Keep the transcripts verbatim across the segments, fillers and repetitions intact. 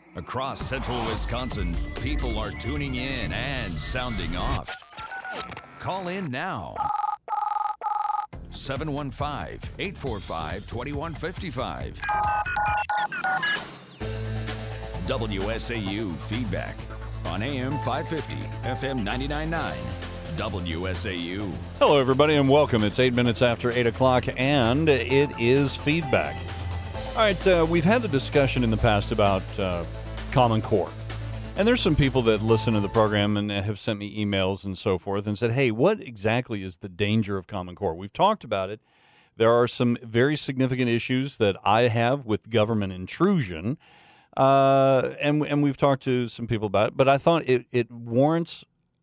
Across central Wisconsin, people are tuning in and sounding off. Call in now. seven one five, eight four five, two one five five. W S A U Feedback on A M five fifty, F M ninety-nine point nine. W S A U. Hello, everybody, and welcome. It's eight minutes after eight o'clock, and it is Feedback. All right, uh, we've had a discussion in the past about uh, Common Core. And there's some people that listen to the program and have sent me emails and so forth and said, hey, what exactly is the danger of Common Core? We've talked about it. There are some very significant issues that I have with government intrusion, uh, and, and we've talked to some people about it. But I thought it, it warrants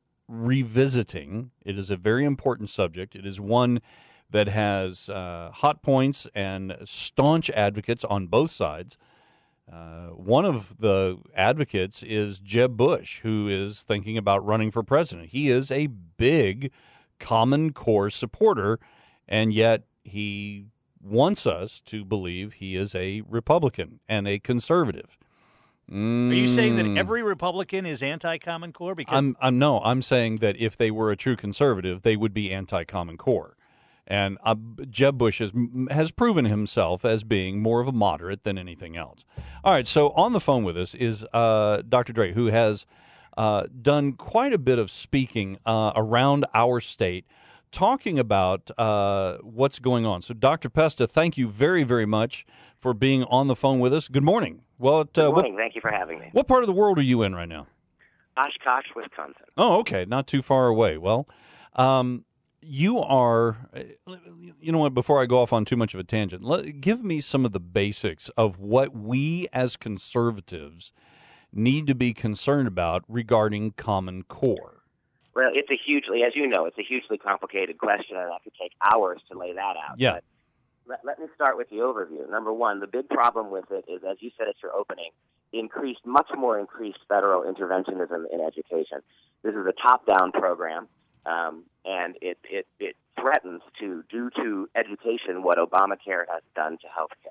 revisiting. It is a very important subject. It is one that has uh, hot points and staunch advocates on both sides. Uh, one of the advocates is Jeb Bush, who is thinking about running for president. He is a big Common Core supporter, and yet he wants us to believe he is a Republican and a conservative. Mm. Are you saying that every Republican is anti-Common Core? Because I'm, I'm no, I'm saying that if they were a true conservative, they would be anti-Common Core. And uh, Jeb Bush has, has proven himself as being more of a moderate than anything else. All right, so on the phone with us is uh, Doctor Dre, who has uh, done quite a bit of speaking uh, around our state, talking about uh, what's going on. So, Doctor Pesta, thank you very, very much for being on the phone with us. Good morning. Well, Good uh, morning. What, Thank you for having me. What part of the world are you in right now? Oshkosh, Wisconsin. Oh, okay, not too far away. Well, um, you are, you know what, before I go off on too much of a tangent, let, give me some of the basics of what we as conservatives need to be concerned about regarding Common Core. Well, it's a hugely, as you know, it's a hugely complicated question, and I could take hours to lay that out. Yeah. But let, let me start with the overview. Number one, the big problem with it is, as you said at your opening, increased, much more increased federal interventionism in education. This is a top-down program. Um, and it, it, it threatens to do to education what Obamacare has done to healthcare.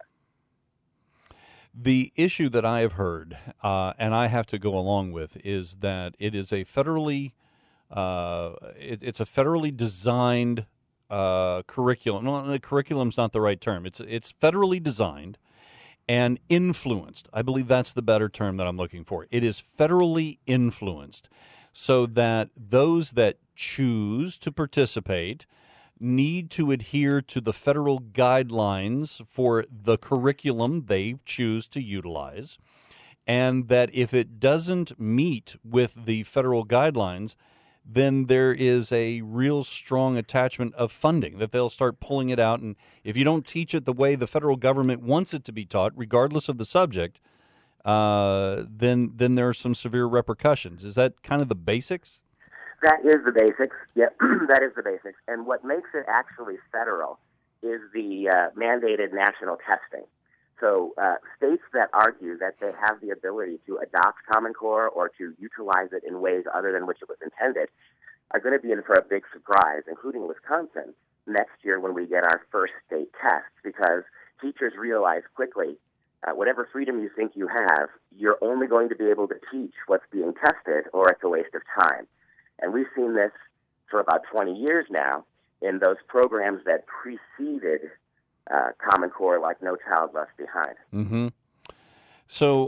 The issue that I have heard, uh, and I have to go along with, is that it is a federally, uh, it, it's a federally designed uh, curriculum. No, the curriculum's not the right term. It's it's federally designed and influenced. I believe that's the better term that I'm looking for. It is federally influenced, so that those that choose to participate need to adhere to the federal guidelines for the curriculum they choose to utilize, and that if it doesn't meet with the federal guidelines, then there is a real strong attachment of funding, that they'll start pulling it out, and if you don't teach it the way the federal government wants it to be taught, regardless of the subject, uh, then then there are some severe repercussions. Is that kind of the basics? That is the basics. Yeah, that is the basics. And what makes it actually federal is the uh, mandated national testing. So uh, states that argue that they have the ability to adopt Common Core or to utilize it in ways other than which it was intended are going to be in for a big surprise, including Wisconsin, next year when we get our first state test, because teachers realize quickly uh, whatever freedom you think you have, you're only going to be able to teach what's being tested, or it's a waste of time. And we've seen this for about twenty years now in those programs that preceded uh, Common Core, like No Child Left Behind. Mm-hmm. So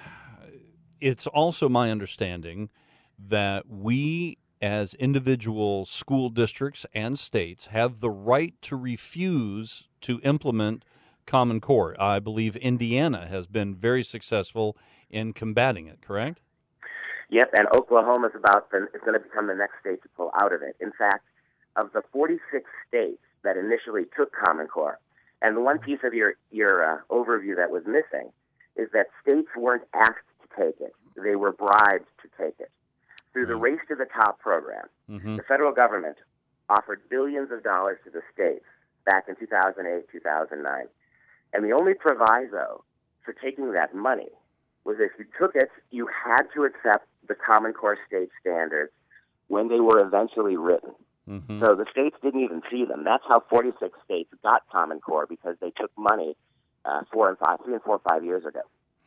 it's also my understanding that we, as individual school districts and states, have the right to refuse to implement Common Core. I believe Indiana has been very successful in combating it, correct? Yep, and Oklahoma is about the, is going to become the next state to pull out of it. In fact, of the forty-six states that initially took Common Core, and the one piece of your your uh, overview that was missing is that states weren't asked to take it; they were bribed to take it. Through the Race to the Top program, mm-hmm. the federal government offered billions of dollars to the states back in two thousand eight, two thousand nine, and the only proviso for taking that money was if you took it, you had to accept the Common Core state standards when they were eventually written. Mm-hmm. So the states didn't even see them. That's how forty-six states got Common Core, because they took money uh, four and five, three and four or five years ago.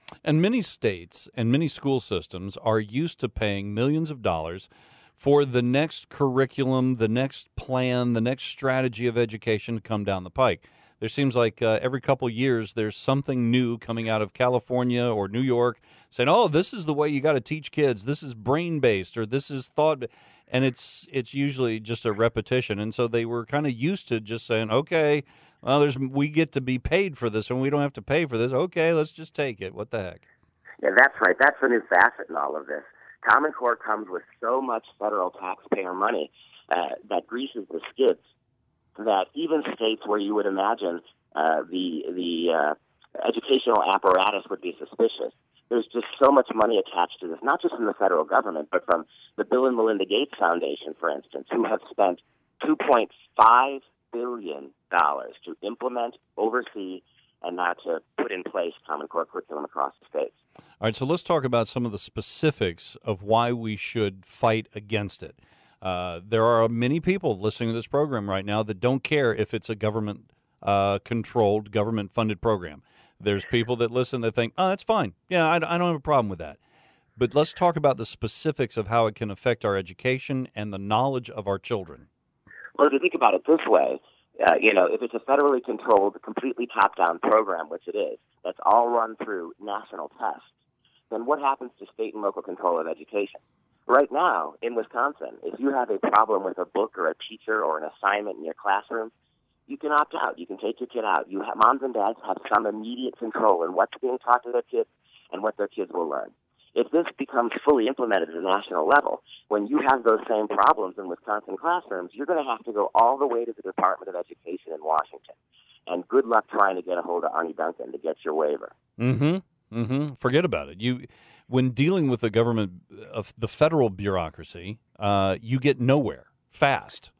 And many states and many school systems are used to paying millions of dollars for the next curriculum, the next plan, the next strategy of education to come down the pike. There seems like uh, every couple years there's something new coming out of California or New York saying, oh, this is the way you got to teach kids. This is brain-based or this is thought. And it's it's usually just a repetition. And so they were kind of used to just saying, okay, well, there's we get to be paid for this and we don't have to pay for this. Okay, let's just take it. What the heck? Yeah, that's right. That's a new facet in all of this. Common Core comes with so much federal taxpayer money uh, that greases the skids that even states where you would imagine uh, the the uh, educational apparatus would be suspicious, there's just so much money attached to this, not just from the federal government, but from the Bill and Melinda Gates Foundation, for instance, who have spent two point five billion dollars to implement, oversee, and now to put in place Common Core curriculum across the states. All right, so let's talk about some of the specifics of why we should fight against it. Uh, there are many people listening to this program right now that don't care if it's a government-controlled, uh, government-funded program. There's people that listen that think, oh, that's fine. Yeah, I, I don't have a problem with that. But let's talk about the specifics of how it can affect our education and the knowledge of our children. Well, if you think about it this way, uh, you know, if it's a federally controlled, completely top-down program, which it is, that's all run through national tests, then what happens to state and local control of education? Right now, in Wisconsin, if you have a problem with a book or a teacher or an assignment in your classroom, you can opt out. You can take your kid out. You have, moms and dads have some immediate control in what's being taught to their kids and what their kids will learn. If this becomes fully implemented at a national level, when you have those same problems in Wisconsin classrooms, you're going to have to go all the way to the Department of Education in Washington. And good luck trying to get a hold of Arnie Duncan to get your waiver. Mm-hmm. Mm-hmm. Forget about it. You, when dealing with the government, of the federal bureaucracy, uh, you get nowhere fast.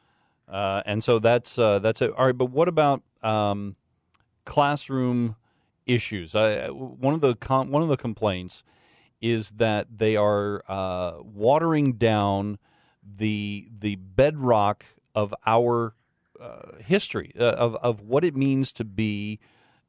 Uh, and so that's uh, that's it. All right, but what about um, classroom issues? I, one of the com- one of the complaints is that they are uh, watering down the the bedrock of our uh, history uh, of of what it means to be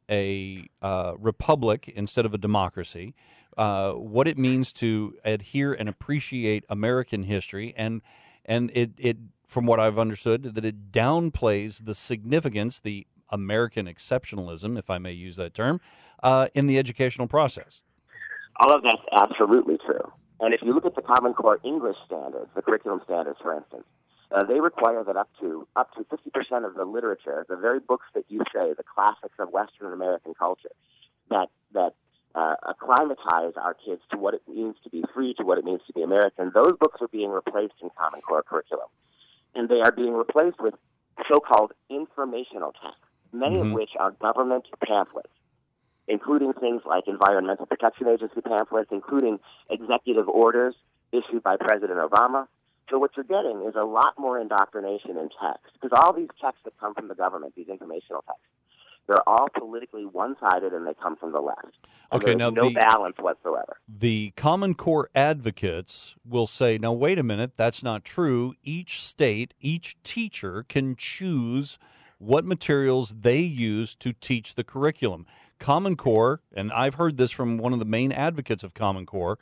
a uh, republic instead of a democracy, uh, what it means to adhere and appreciate American history, and and it it. From what I've understood, that it downplays the significance, the American exceptionalism, if I may use that term, uh, in the educational process. All of that's absolutely true. And if you look at the Common Core English standards, the curriculum standards, for instance, uh, they require that up to up to fifty percent of the literature, the very books that you say, the classics of Western American culture, that that uh, acclimatize our kids to what it means to be free, to what it means to be American, those books are being replaced in Common Core curriculum. And they are being replaced with so-called informational texts, many mm-hmm. of which are government pamphlets, including things like Environmental Protection Agency pamphlets, including executive orders issued by President Obama. So what you're getting is a lot more indoctrination in text, because all these texts that come from the government, these informational texts, they're all politically one-sided and they come from the left. And okay, there's now no the, balance whatsoever. The Common Core advocates will say, now, wait a minute, that's not true. Each state, each teacher can choose what materials they use to teach the curriculum. Common Core, and I've heard this from one of the main advocates of Common Core,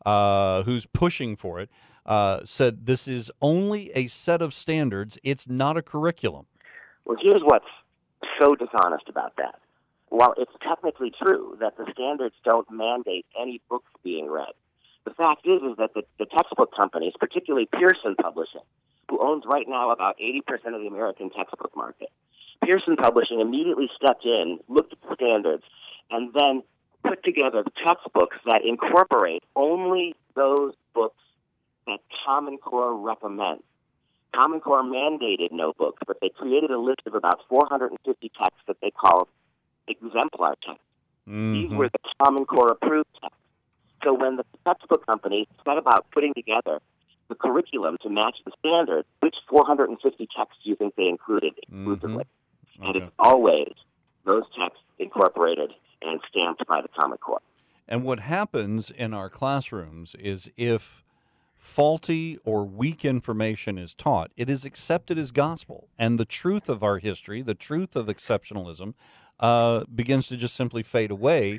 uh, who's pushing for it, uh, said this is only a set of standards. It's not a curriculum. Well, here's what's so dishonest about that. While it's technically true that the standards don't mandate any books being read, the fact is is that the, the textbook companies, particularly Pearson Publishing, who owns right now about eighty percent of the American textbook market, Pearson Publishing immediately stepped in, looked at the standards, and then put together textbooks that incorporate only those books that Common Core recommends. Common Core mandated no books, but they created a list of about four hundred fifty texts that they called exemplar texts. Mm-hmm. These were the Common Core approved texts. So when the textbook companies set about putting together the curriculum to match the standards, which four hundred fifty texts do you think they included exclusively? Mm-hmm. Okay. And it's always those texts incorporated and stamped by the Common Core. And what happens in our classrooms is if faulty or weak information is taught, it is accepted as gospel. And the truth of our history, the truth of exceptionalism, uh, begins to just simply fade away.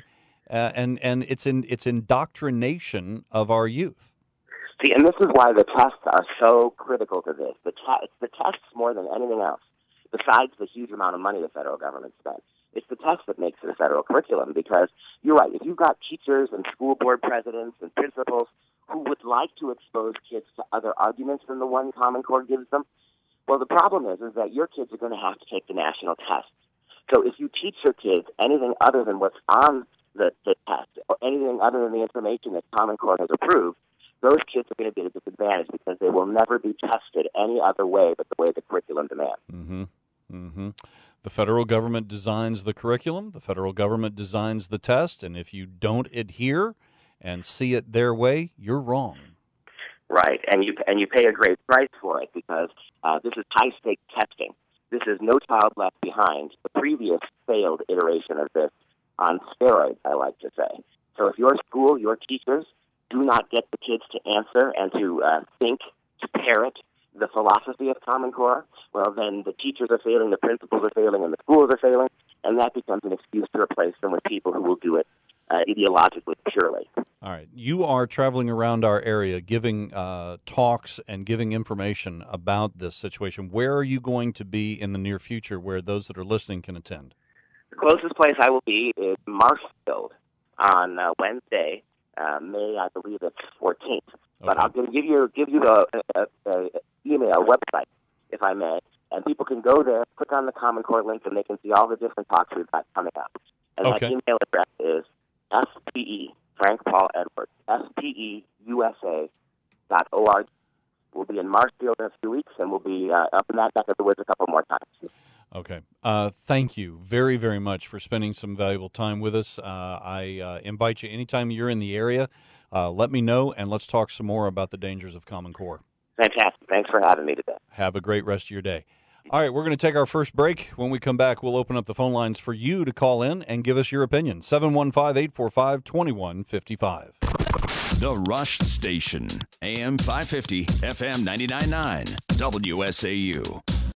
uh, and and it's in it's indoctrination of our youth. See, and this is why the tests are so critical to this. The te- it's the tests more than anything else, besides the huge amount of money the federal government spends. It's the test that makes it a federal curriculum, because you're right, if you've got teachers and school board presidents and principals who would like to expose kids to other arguments than the one Common Core gives them, well, the problem is, is that your kids are going to have to take the national test. So if you teach your kids anything other than what's on the, the test, or anything other than the information that Common Core has approved, those kids are going to be at a disadvantage because they will never be tested any other way but the way the curriculum demands. Mm-hmm. Mm-hmm. The federal government designs the curriculum. The federal government designs the test. And if you don't adhere and see it their way, you're wrong. Right, and you and you pay a great price for it, because uh, this is high-stakes testing. This is No Child Left Behind, the previous failed iteration of this on steroids, I like to say. So if your school, your teachers, do not get the kids to answer and to uh, think, to parrot the philosophy of Common Core, well, then the teachers are failing, the principals are failing, and the schools are failing, and that becomes an excuse to replace them with people who will do it uh, ideologically purely. All right. You are traveling around our area giving uh, talks and giving information about this situation. Where are you going to be in the near future where those that are listening can attend? The closest place I will be is Marshfield on uh, Wednesday, uh, May, I believe it's fourteenth. But Okay. I'll give you give you a, a, a email website, if I may, and people can go there, click on the Common Core link, and they can see all the different talks we've got coming up. And Okay. my email address is S P E, Frank Paul Edwards, S P E U S A dot org. We'll be in Marshfield in a few weeks, and we'll be uh, up in that neck of the woods a couple more times. Okay. Uh, thank you very, very much for spending some valuable time with us. Uh, I uh, invite you anytime you're in the area, uh, let me know, and let's talk some more about the dangers of Common Core. Fantastic. Thanks for having me today. Have a great rest of your day. All right, we're going to take our first break. When we come back, we'll open up the phone lines for you to call in and give us your opinion. seven one five, eight four five, two one five five. The Rush Station, A M five fifty, F M ninety-nine point nine, W S A U.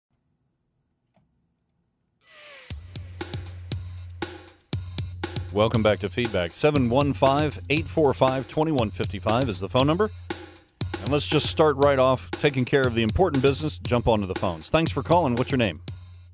Welcome back to Feedback. seven one five, eight four five, two one five five is the phone number. And let's just start right off taking care of the important business. Jump onto the phones. Thanks for calling. What's your name?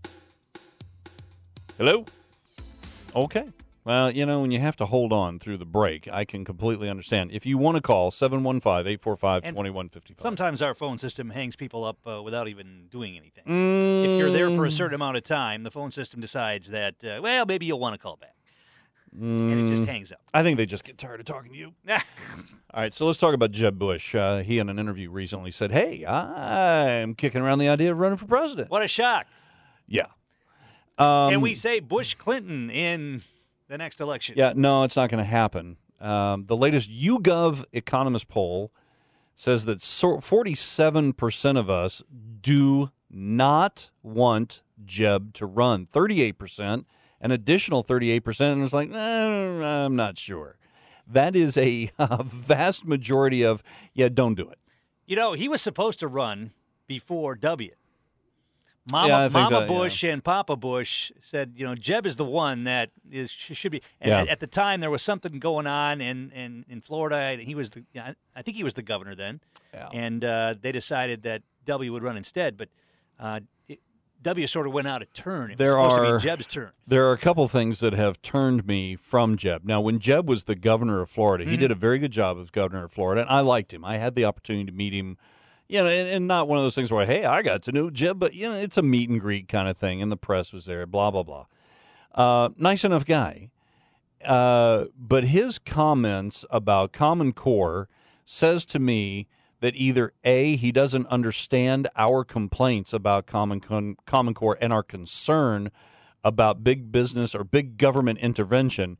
Hello? Okay. Well, you know, when you have to hold on through the break, I can completely understand. If you want to call, seven one five, eight four five, two one five five. Sometimes our phone system hangs people up uh, without even doing anything. Mm. If you're there for a certain amount of time, the phone system decides that, uh, well, maybe you'll want to call back. Mm. And it just hangs up. I think they just get tired of talking to you. All right, so let's talk about Jeb Bush. Uh, he, in an interview recently, said, hey, I'm kicking around the idea of running for president. What a shock. Yeah. Um, Can we say Bush Clinton in the next election? Yeah, no, it's not going to happen. Um, the latest YouGov Economist poll says that forty-seven percent of us do not want Jeb to run. thirty-eight percent, an additional thirty-eight percent, and it's like, eh, I'm not sure. That is a, a vast majority of, yeah, don't do it. You know, he was supposed to run before W. Mama, Yeah, I think Mama that, Bush yeah. and Papa Bush said, you know, Jeb is the one that is should be. And Yeah. at, at the time, there was something going on in, in, in Florida. And he was the, I think he was the governor then, Yeah. and uh, they decided that W would run instead. But uh, it, W sort of went out of turn. It There was supposed are- to be Jeb's turn. There are a couple things that have turned me from Jeb. Now, when Jeb was the governor of Florida, he did a very good job as governor of Florida, and I liked him. I had the opportunity to meet him, you know, and, and not one of those things where, hey, I got to know Jeb, but, you know, it's a meet and greet kind of thing, and the press was there, blah, blah, blah. Uh, nice enough guy. Uh, but his comments about Common Core says to me that either A, he doesn't understand our complaints about Common Con- Common Core and our concern about big business or big government intervention,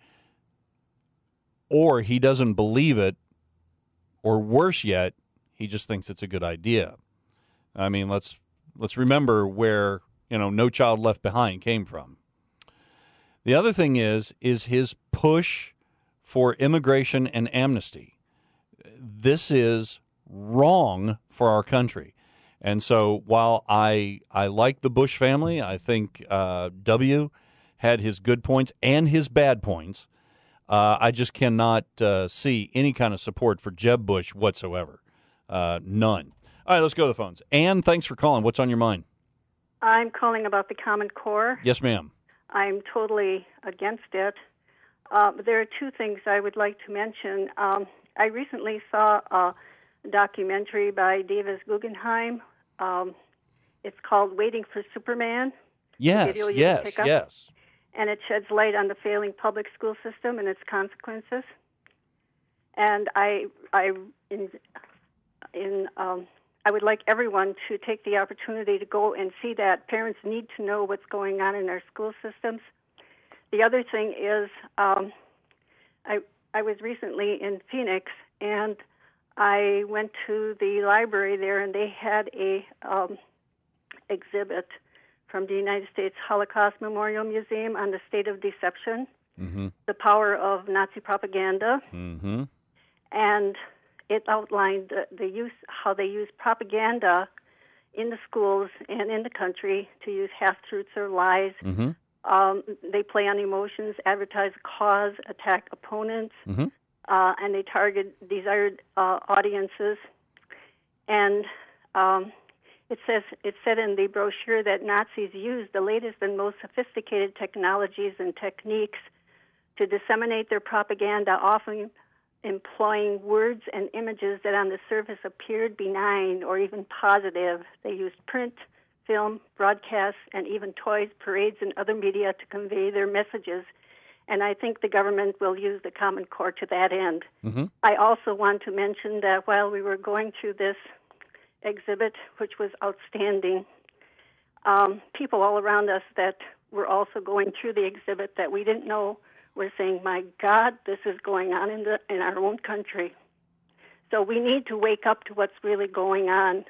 or he doesn't believe it, or worse yet, he just thinks it's a good idea. I mean, let's let's remember where, you know, No Child Left Behind came from. The other thing is is his push for immigration and amnesty. This is wrong for our country. And so while I I like the Bush family, I think uh, W had his good points and his bad points. Uh, I just cannot uh, see any kind of support for Jeb Bush whatsoever. Uh, none. All right, let's go to the phones. Ann, thanks for calling. What's on your mind? I'm calling about the Common Core. Yes, ma'am. I'm totally against it. Uh, there are two things I would like to mention. Um, I recently saw a documentary by Davis Guggenheim. Um, it's called Waiting for Superman. Yes, yes, yes. And it sheds light on the failing public school system and its consequences. And I, I, in, in, um, I would like everyone to take the opportunity to go and see that. Parents need to know what's going on in our school systems. The other thing is, um, I, I was recently in Phoenix, and I went to the library there, and they had a um, exhibit from the United States Holocaust Memorial Museum on the state of deception, mm-hmm. the power of Nazi propaganda, mm-hmm. and it outlined the, the use, how they use propaganda in the schools and in the country to use half-truths or lies. Mm-hmm. Um, they play on emotions, advertise a cause, attack opponents, mm-hmm. uh, and they target desired uh, audiences. And um, it says it said in the brochure that Nazis used the latest and most sophisticated technologies and techniques to disseminate their propaganda, often employing words and images that on the surface appeared benign or even positive. They used print, film, broadcasts, and even toys, parades, and other media to convey their messages. And I think the government will use the Common Core to that end. Mm-hmm. I also want to mention that while we were going through this exhibit, which was outstanding, um, people all around us that were also going through the exhibit that we didn't know were saying, my God, this is going on in, the, in our own country. So we need to wake up to what's really going on.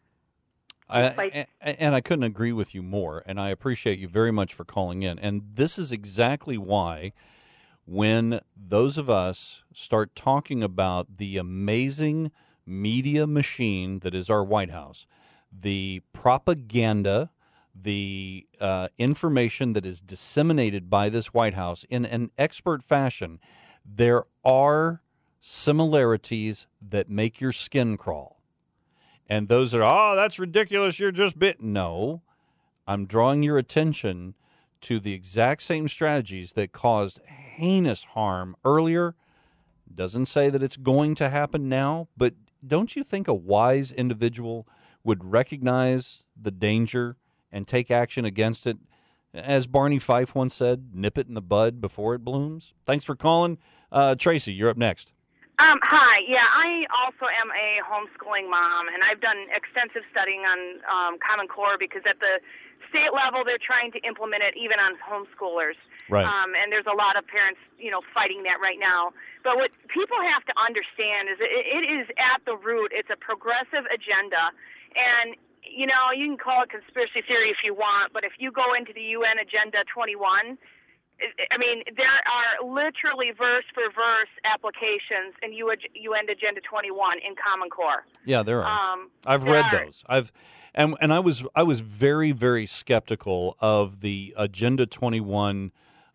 I, and I couldn't agree with you more, and I appreciate you very much for calling in. And this is exactly why when those of us start talking about the amazing media machine that is our White House, the propaganda, the uh, information that is disseminated by this White House in an expert fashion, there are similarities that make your skin crawl. And those are, oh, that's ridiculous, you're just bit. No, I'm drawing your attention to the exact same strategies that caused heinous harm earlier. Doesn't say that it's going to happen now, but don't you think a wise individual would recognize the danger and take action against it? As Barney Fife once said, nip it in the bud before it blooms. Thanks for calling. Uh, Tracy, you're up next. Um, hi. Yeah, I also am a homeschooling mom, and I've done extensive studying on um, Common Core because at the state level they're trying to implement it even on homeschoolers. Right. Um, and there's a lot of parents, you know, fighting that right now. But what people have to understand is it, it is at the root. It's a progressive agenda, and you know, you can call it conspiracy theory if you want, but if you go into the U N Agenda twenty-one. I mean, there are literally verse for verse applications in U N Agenda twenty-one in Common Core. Yeah, there are. Um, I've there read are. those. I've and and I was I was very very skeptical of the Agenda twenty-one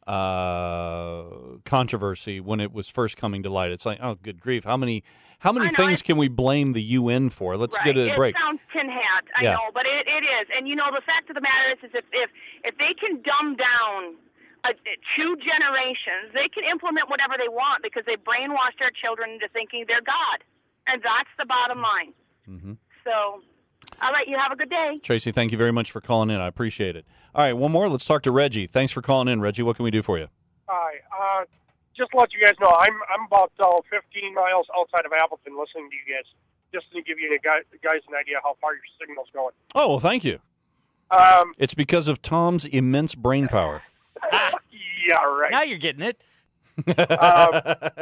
uh, controversy when it was first coming to light. It's like, oh, good grief! How many how many I know, things can we blame the U N for? Let's right. get a it break. It sounds tin hat, I yeah. know, but it, it is. And you know, the fact of the matter is, is if if, if they can dumb down Uh, two generations, they can implement whatever they want because they brainwashed our children into thinking they're God. And that's the bottom line. Mm-hmm. So, all right, you have a good day. Tracy, thank you very much for calling in. I appreciate it. All right, one more. Let's talk to Reggie. Thanks for calling in, Reggie. What can we do for you? Hi. Uh, just to let you guys know, I'm I'm about uh, fifteen miles outside of Appleton listening to you guys, just to give you guys, guys an idea how far your signal's going. Oh, well, thank you. Um, it's because of Tom's immense brain power. Yeah, right. Now you're getting it. um,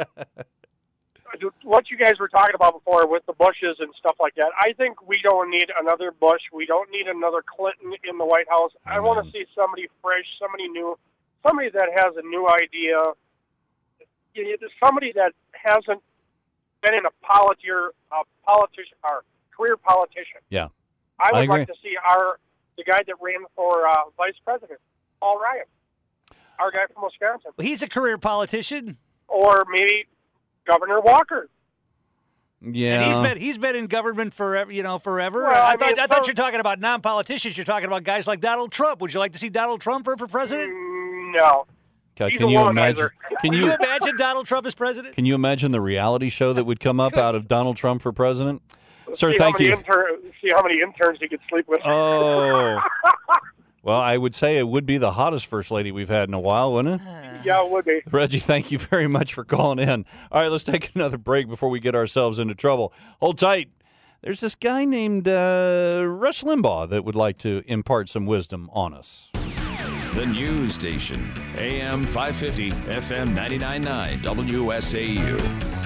what you guys were talking about before with the Bushes and stuff like that, I think we don't need another Bush. We don't need another Clinton in the White House. Amen. I want to see somebody fresh, somebody new, somebody that has a new idea, somebody that hasn't been in a politician, a politician, or career politician. Yeah, I would I agree. like to see our the guy that ran for uh, vice president, Paul Ryan. Our guy from Wisconsin. Well, he's a career politician. or maybe Governor Walker. Yeah, And he's been he's been in government forever, you know, forever. Well, I, I thought mean, I thought so- you're talking about non-politicians. You're talking about guys like Donald Trump. Would you like to see Donald Trump for, for president? Mm, No. Okay, He's can a you womanizer. imagine? Can Can you you imagine Donald Trump as president? can you imagine the reality show that would come up out of Donald Trump for president? Sir, see thank how many you. Inter- see how many interns he could sleep with. Oh. Well, I would say it would be the hottest first lady we've had in a while, wouldn't it? Yeah, it would be. Reggie, thank you very much for calling in. All right, let's take another break before we get ourselves into trouble. Hold tight. There's this guy named uh, Rush Limbaugh that would like to impart some wisdom on us. The news station, A M five fifty, F M ninety-nine point nine, W S A U.